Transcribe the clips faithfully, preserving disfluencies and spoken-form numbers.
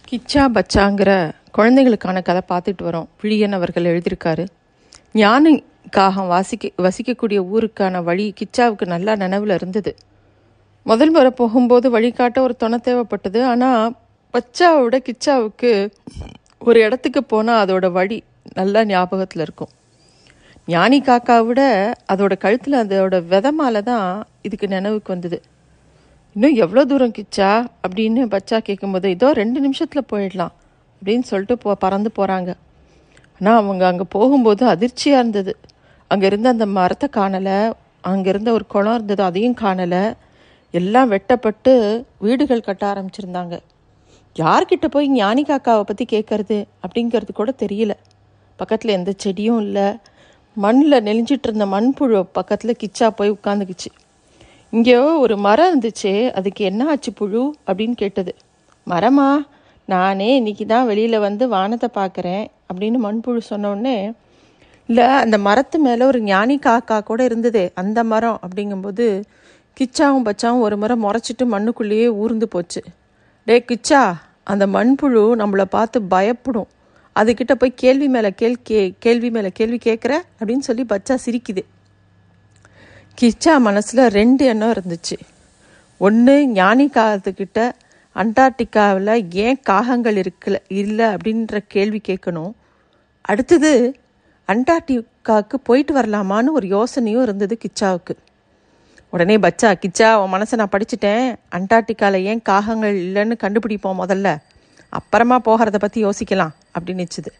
கிச்சா பச்சாங்கிற குழந்தைகளுக்கான கதை பார்த்துட்டு வரோம். விழியன் அவர்கள் எழுதியிருக்காரு. ஞானி காகம் வாசிக்க வசிக்கக்கூடிய ஊருக்கான வழி கிச்சாவுக்கு நல்லா நினைவில் இருந்தது. முதல் முறை போகும்போது வழிகாட்ட ஒரு துணை தேவைப்பட்டது. ஆனால் பச்சாவோட கிச்சாவுக்கு ஒரு இடத்துக்கு போனால் அதோட வழி நல்லா ஞாபகத்தில் இருக்கும். ஞானி காக்காவை விட அதோட கழுத்தில் அதோட விதை மாலை தான் இதுக்கு நினைவுக்கு வந்தது. இன்னும் எவ்வளோ தூரம் கிச்சா அப்படின்னு பச்சா கேட்கும்போது, இதோ ரெண்டு நிமிஷத்தில் போயிடலாம் அப்படின்னு சொல்லிட்டு போ பறந்து போகிறாங்க. ஆனால் அவங்க அங்கே போகும்போது அதிர்ச்சியாக இருந்தது. அங்கே இருந்த அந்த மரத்தை காணலை, அங்கே இருந்த ஒரு குளம் இருந்தது அதையும் காணலை. எல்லாம் வெட்டப்பட்டு வீடுகள் கட்ட ஆரம்பிச்சிருந்தாங்க. யார்கிட்ட போய் ஞானி காக்காவை பற்றி கேட்கறது அப்படிங்கிறது கூட தெரியல. பக்கத்தில் எந்த செடியும் இல்லை. மண்ணில் நெளிஞ்சிட்டு இருந்த மண்புழு பக்கத்தில் கிச்சா போய் உட்காந்துக்குச்சு. இங்கே ஒரு மரம் இருந்துச்சு, அதுக்கு என்ன ஆச்சு புழு அப்படின்னு கேட்டது. மரமா? நானே இன்னைக்கு தான் வெளியில் வந்து வானத்தை பார்க்குறேன் அப்படின்னு மண்புழு சொன்னோடனே, இல்லை அந்த மரத்து மேலே ஒரு ஞானி காக்கா கூட இருந்ததே அந்த மரம் அப்படிங்கும்போது கிச்சாவும் பச்சாவும் ஒரு முறை முறைச்சிட்டு மண்ணுக்குள்ளேயே ஊர்ந்து போச்சு. டே கிச்சா, அந்த மண்புழு நம்மளை பார்த்து பயப்படும், அதுக்கிட்ட போய் கேள்வி மேலே கேள் கே கேள்வி மேலே கேள்வி கேட்குற அப்படின்னு சொல்லி பச்சா சிரிக்குது. கிச்சா மனசில் ரெண்டு எண்ணம் இருந்துச்சு. ஒன்று, ஞானி காகத்துக்கிட்ட அண்டார்டிகாவில் ஏன் காகங்கள் இருக்கல இல்லை அப்படின்ற கேள்வி கேட்கணும். அடுத்தது, அண்டார்டிகாவுக்கு போயிட்டு வரலாமான்னு ஒரு யோசனையும் இருந்தது கிச்சாவுக்கு. உடனே பச்சா, கிச்சா உன் மனசை நான் படிச்சுட்டேன், அண்டார்டிகாவில் ஏன் காகங்கள் இல்லைன்னு கண்டுபிடிப்போம் முதல்ல, அப்புறமா போகிறத பற்றி யோசிக்கலாம் அப்படின்னுச்சுது.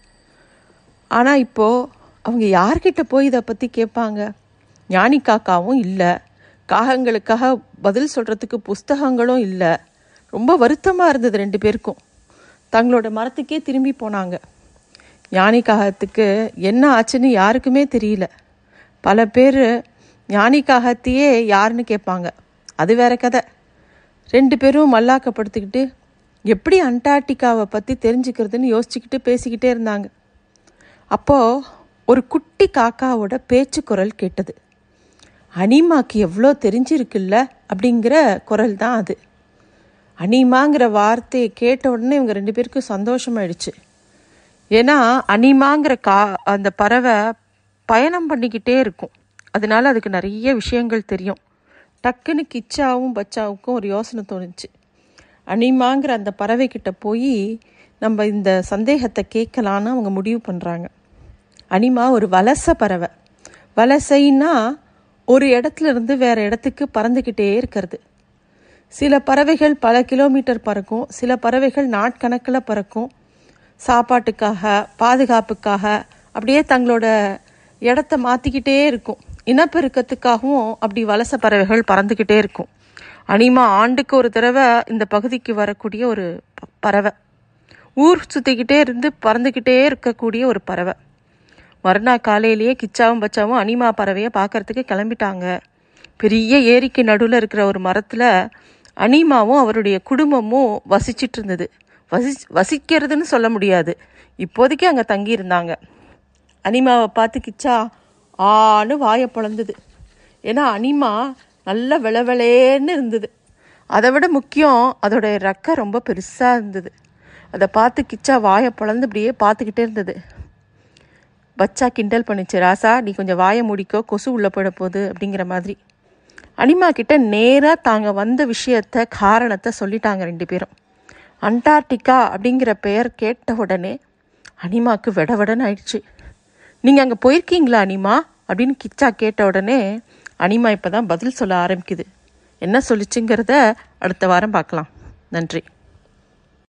ஆனால் இப்போது அவங்க யார்கிட்ட போய் இதை பற்றி கேட்பாங்க? ஞானி காக்காவும் இல்லை, காகங்களுக்காக பதில் சொல்கிறதுக்கு புஸ்தகங்களும் இல்லை. ரொம்ப வருத்தமாக இருந்தது ரெண்டு பேருக்கும். தங்களோட மரத்துக்கே திரும்பி போனாங்க. ஞானி காகத்துக்கு என்ன ஆச்சுன்னு யாருக்குமே தெரியல. பல பேர் ஞானி காகத்தையே யாருன்னு கேட்பாங்க, அது வேற கதை. ரெண்டு பேரும் மல்லாக்கப்படுத்திக்கிட்டு எப்படி அண்டார்டிகாவை பற்றி தெரிஞ்சுக்கிறதுன்னு யோசிச்சுக்கிட்டு பேசிக்கிட்டே இருந்தாங்க. அப்போது ஒரு குட்டி காக்காவோட பேச்சு குரல் கேட்டது. அனிமாக்கு எவ்வளோ தெரிஞ்சிருக்குல்ல அப்படிங்கிற குரல் தான் அது. அனிமாங்கிற வார்த்தையை கேட்ட உடனே இவங்க ரெண்டு பேருக்கும் சந்தோஷமாயிடுச்சு. ஏன்னா அனிமாங்கிற கா அந்த பறவை பயணம் பண்ணிக்கிட்டே இருக்கும், அதனால அதுக்கு நிறைய விஷயங்கள் தெரியும். டக்குன்னு கிச்சாவும் பச்சாவுக்கும் ஒரு யோசனை தோணுச்சு. அனிமாங்கிற அந்த பறவைக்கிட்ட போய் நம்ம இந்த சந்தேகத்தை கேட்கலான்னு அவங்க முடிவு பண்ணுறாங்க. அனிமா ஒரு வலச பறவை. வலசைன்னா ஒரு இடத்துல இருந்து வேற இடத்துக்கு பறந்துக்கிட்டே இருக்கிறது. சில பறவைகள் பல கிலோமீட்டர் பறக்கும், சில பறவைகள் நாட்கணக்கில் பறக்கும். சாப்பாட்டுக்காக, பாதுகாப்புக்காக அப்படியே தங்களோட இடத்த மாற்றிக்கிட்டே இருக்கும். இனப்பெருக்கத்துக்காகவும் அப்படி வலச பறவைகள் பறந்துக்கிட்டே இருக்கும். அனிமா ஆண்டுக்கு ஒரு தடவை இந்த பகுதிக்கு வரக்கூடிய ஒரு பறவை. ஊர் சுற்றிக்கிட்டே இருந்து பறந்துக்கிட்டே இருக்கக்கூடிய ஒரு பறவை. மறுநாள் காலையிலேயே கிச்சாவும் பச்சாவும் அனிமா பறவையை பார்க்கறதுக்கு கிளம்பிட்டாங்க. பெரிய ஏரிக்கு நடுவில் இருக்கிற ஒரு மரத்தில் அனிமாவும் அவருடைய குடும்பமும் வசிச்சிட்டு இருந்தது. வசி வசிக்கிறதுன்னு சொல்ல முடியாது, இப்போதைக்கு அங்கே தங்கியிருந்தாங்க. அனிமாவை பார்த்து கிச்சா ஆன்னு வாயை பொழந்தது. ஏன்னா அனிமா நல்ல விளவெளேன்னு இருந்தது. அதை விட முக்கியம், அதோடைய ரெக்கை ரொம்ப பெருசாக இருந்தது. அதை பார்த்து கிச்சா வாயை பொழந்து இப்படியே பார்த்துக்கிட்டே இருந்தது. பச்சா கிண்டல் பண்ணிச்சு, ராசா நீ கொஞ்சம் வாயை மூடிக்கோ, கொசு உள்ளே போயிட போகுது அப்படிங்கிற மாதிரி. அனிமா கிட்ட நேராக தாங்க வந்த விஷயத்த காரணத்தை சொல்லிட்டாங்க ரெண்டு பேரும். அண்டார்டிகா அப்படிங்கிற பெயர் கேட்ட உடனே அனிமாவுக்கு விட விடன்னு ஆயிடுச்சு. நீங்கள் அங்கே போயிருக்கீங்களா அனிமா அப்படின்னு கிச்சா கேட்ட உடனே அனிமா இப்போ தான் பதில் சொல்ல ஆரம்பிக்குது. என்ன சொல்லிச்சுங்கிறத அடுத்த வாரம் பார்க்கலாம். நன்றி.